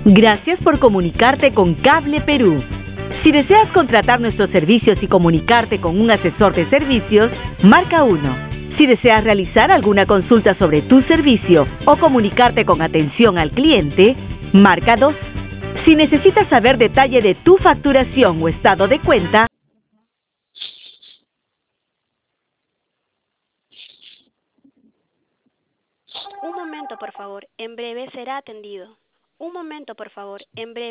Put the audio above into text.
Gracias por comunicarte con Cable Perú. Si deseas contratar nuestros servicios y comunicarte con un asesor de servicios, marca 1. Si deseas realizar alguna consulta sobre tu servicio o comunicarte con atención al cliente, marca 2. Si necesitas saber detalle de tu facturación o estado de cuenta, Un momento, por favor. En breve será atendido. Un momento, por favor. En breve.